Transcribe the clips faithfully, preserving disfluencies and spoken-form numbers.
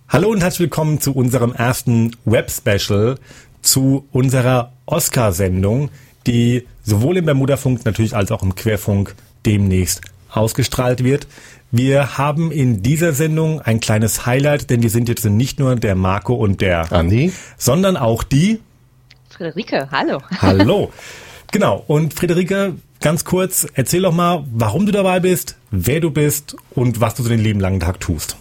Hallo und herzlich willkommen zu unserem ersten Web-Special zu unserer Oscar-Sendung, die sowohl im Bermuda-Funk natürlich als auch im Querfunk demnächst ausgestrahlt wird. Wir haben in dieser Sendung ein kleines Highlight, denn wir sind jetzt nicht nur der Marco und der Andi, sondern auch die Friederike. Hallo. Hallo. Genau. Und Friederike, ganz kurz, erzähl doch mal, warum du dabei bist, wer du bist und was du so den lieben langen Tag tust.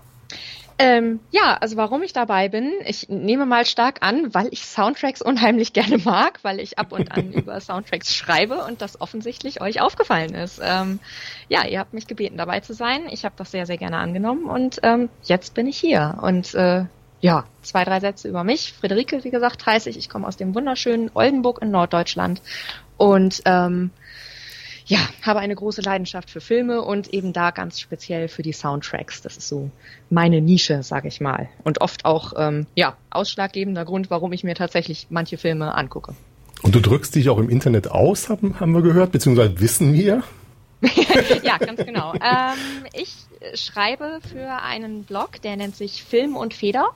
Ähm, ja, also warum ich dabei bin, ich nehme mal stark an, weil ich Soundtracks unheimlich gerne mag, weil ich ab und an über Soundtracks schreibe und das offensichtlich euch aufgefallen ist. Ähm, ja, ihr habt mich gebeten, dabei zu sein. Ich habe das sehr, sehr gerne angenommen und ähm, jetzt bin ich hier. Und äh, ja, zwei, drei Sätze über mich. Friederike, wie gesagt, heiße ich. Ich komme aus dem wunderschönen Oldenburg in Norddeutschland und ähm, ja, habe eine große Leidenschaft für Filme und eben da ganz speziell für die Soundtracks. Das ist so meine Nische, sage ich mal. Und oft auch, ähm, ja, ausschlaggebender Grund, warum ich mir tatsächlich manche Filme angucke. Und du drückst dich auch im Internet aus, haben, haben wir gehört, beziehungsweise wissen wir? Ja, ganz genau. Ähm, ich schreibe für einen Blog, der nennt sich Film und Feder.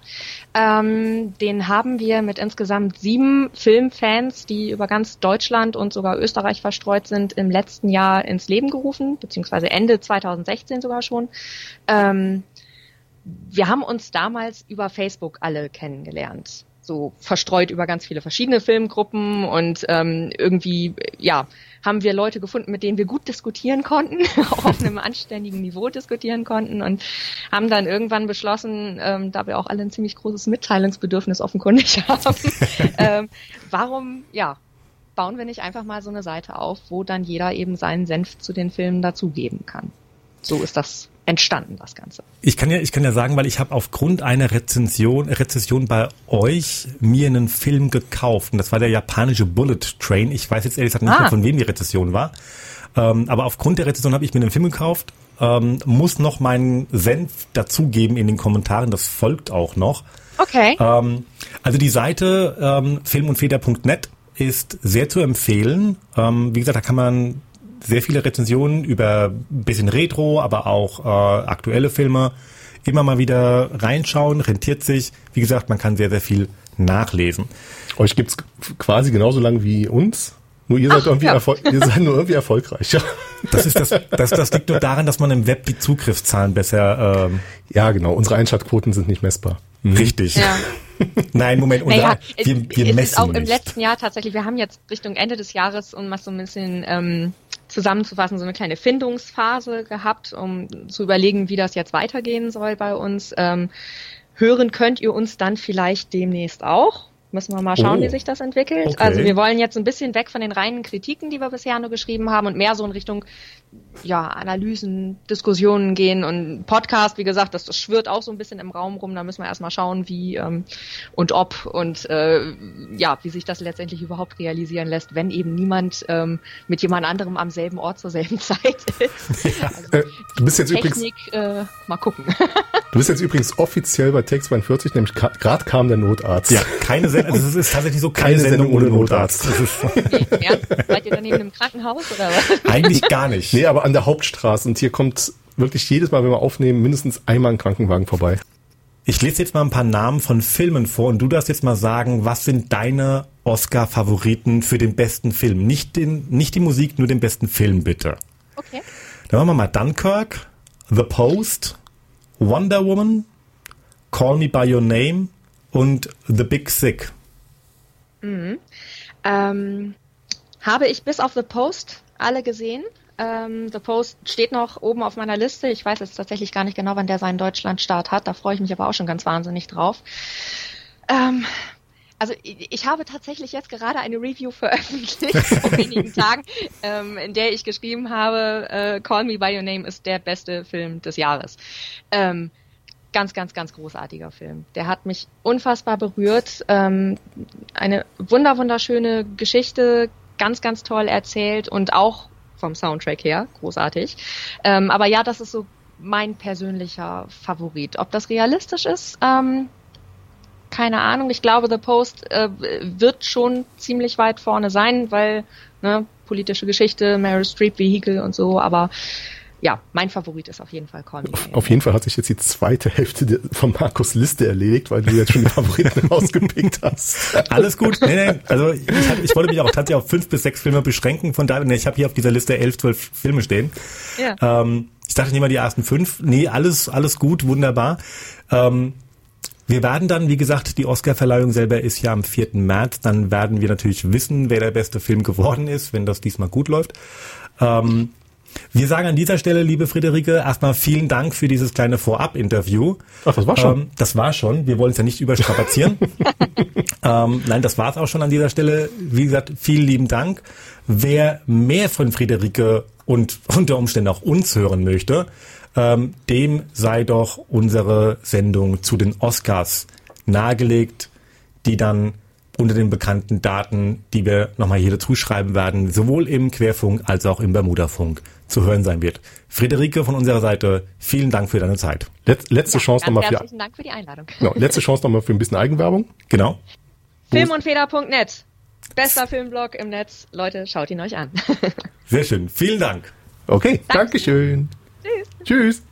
Ähm, den haben wir mit insgesamt sieben Filmfans, die über ganz Deutschland und sogar Österreich verstreut sind, im letzten Jahr ins Leben gerufen, beziehungsweise Ende zwanzig sechzehn sogar schon. Ähm, wir haben uns damals über Facebook alle kennengelernt. So verstreut über ganz viele verschiedene Filmgruppen und ähm, irgendwie, ja, haben wir Leute gefunden, mit denen wir gut diskutieren konnten, auch auf einem anständigen Niveau diskutieren konnten und haben dann irgendwann beschlossen, ähm, da wir auch alle ein ziemlich großes Mitteilungsbedürfnis offenkundig haben, ähm, warum, ja, bauen wir nicht einfach mal so eine Seite auf, wo dann jeder eben seinen Senf zu den Filmen dazugeben kann. So ist das entstanden, das Ganze. Ich kann ja, ich kann ja sagen, weil ich habe aufgrund einer Rezension, Rezension bei euch mir einen Film gekauft und das war der japanische Bullet Train. Ich weiß jetzt ehrlich gesagt nicht ah. mehr, von wem die Rezension war, ähm, aber aufgrund der Rezension habe ich mir einen Film gekauft, ähm, muss noch meinen Senf dazugeben in den Kommentaren, das folgt auch noch. Okay. Ähm, also die Seite ähm, filmundfeder punkt net ist sehr zu empfehlen. Ähm, wie gesagt, da kann man sehr viele Rezensionen über ein bisschen Retro, aber auch äh, aktuelle Filme immer mal wieder reinschauen, rentiert sich. Wie gesagt, man kann sehr, sehr viel nachlesen. Euch gibt's quasi genauso lang wie uns, nur ihr seid, Ach, irgendwie, ja. erfol- ihr seid nur irgendwie erfolgreich. Ja. Das ist das, das, das liegt nur daran, dass man im Web die Zugriffszahlen besser ähm, ja, genau. Unsere Einschaltquoten sind nicht messbar. Mhm. Richtig. Ja. Nein, Moment, unser, naja, wir, wir es messen ist auch nicht. im letzten Jahr tatsächlich, wir haben jetzt Richtung Ende des Jahres, um mal so ein bisschen ähm, zusammenzufassen, so eine kleine Findungsphase gehabt, um zu überlegen, wie das jetzt weitergehen soll bei uns. Ähm, hören könnt ihr uns dann vielleicht demnächst auch. Müssen wir mal schauen, Oh. wie sich das entwickelt. Okay. Also wir wollen jetzt ein bisschen weg von den reinen Kritiken, die wir bisher nur geschrieben haben und mehr so in Richtung ja, Analysen, Diskussionen gehen und Podcast, wie gesagt, das, das schwirrt auch so ein bisschen im Raum rum, da müssen wir erstmal schauen, wie ähm, und ob und äh, ja, wie sich das letztendlich überhaupt realisieren lässt, wenn eben niemand ähm, mit jemand anderem am selben Ort zur selben Zeit ist. Ja. Also, Äh, du bist jetzt Technik, übrigens, äh, mal gucken. du bist jetzt übrigens offiziell bei Take zweiundvierzig, nämlich ka- gerade kam der Notarzt. Ja, keine Sendung, also es ist tatsächlich so keine, Keine Sendung, Sendung ohne ohne Notarzt. Das ist Nee, ja, seid ihr daneben im Krankenhaus oder was? eigentlich gar nicht. Nee, aber an der Hauptstraße. Und hier kommt wirklich jedes Mal, wenn wir aufnehmen, mindestens einmal ein Krankenwagen vorbei. Ich lese jetzt mal ein paar Namen von Filmen vor und du darfst jetzt mal sagen, was sind deine Oscar-Favoriten für den besten Film? Nicht den, nicht die Musik, nur den besten Film, bitte. Okay. Dann machen wir mal Dunkirk, The Post, Wonder Woman, Call Me By Your Name und The Big Sick. Mhm. Ähm, habe ich bis auf The Post alle gesehen. Ähm, The Post steht noch oben auf meiner Liste. Ich weiß jetzt tatsächlich gar nicht genau, wann der seinen Deutschlandstart hat. Da freue ich mich aber auch schon ganz wahnsinnig drauf. Ähm, also ich, ich habe tatsächlich jetzt gerade eine Review veröffentlicht vor wenigen Tagen, ähm, in der ich geschrieben habe, äh, Call Me By Your Name ist der beste Film des Jahres. Ähm, Ganz, ganz, ganz großartiger Film. Der hat mich unfassbar berührt. Ähm, eine wunder, wunderschöne Geschichte, ganz, ganz toll erzählt und auch vom Soundtrack her großartig. Ähm, aber ja, das ist so mein persönlicher Favorit. Ob das realistisch ist, ähm, keine Ahnung. Ich glaube, The Post äh, wird schon ziemlich weit vorne sein, weil ne, politische Geschichte, Meryl Streep Vehikel und so, aber ja, mein Favorit ist auf jeden Fall Call Me By Your Name. Auf jeden Fall hat sich jetzt die zweite Hälfte von Markus' Liste erledigt, weil du jetzt schon die Favoriten rausgepickt hast. Alles gut. Nee, nee. Also ich, hab, ich wollte mich auch tatsächlich auf fünf bis sechs Filme beschränken. Von daher, nee, ich habe hier auf dieser Liste elf, zwölf Filme stehen. Ja. Ähm, ich dachte, ich nehme mal die ersten fünf. Nee, alles, alles gut, wunderbar. Ähm, wir werden dann, wie gesagt, die Oscar-Verleihung selber ist ja am vierten März. Dann werden wir natürlich wissen, wer der beste Film geworden ist, wenn das diesmal gut läuft. Ähm, Wir sagen an dieser Stelle, liebe Friederike, erstmal vielen Dank für dieses kleine Vorab-Interview. Ach, das war schon. Ähm, das war schon. Wir wollen es ja nicht überstrapazieren. ähm, nein, das war es auch schon an dieser Stelle. Wie gesagt, vielen lieben Dank. Wer mehr von Friederike und unter Umständen auch uns hören möchte, ähm, dem sei doch unsere Sendung zu den Oscars nahegelegt, die dann unter den bekannten Daten, die wir nochmal hier dazu schreiben werden, sowohl im Querfunk als auch im Bermuda-Funk zu hören sein wird. Friederike von unserer Seite, vielen Dank für deine Zeit. Letz, letzte Ja, Chance ganz nochmal für, herzlichen Dank für die Einladung. genau, letzte Chance nochmal für ein bisschen Eigenwerbung. Genau. Filmundfeder Punkt net. Bester Filmblog im Netz. Leute, schaut ihn euch an. Sehr schön. Vielen Dank. Okay, Danke. Dankeschön. Tschüss. Tschüss.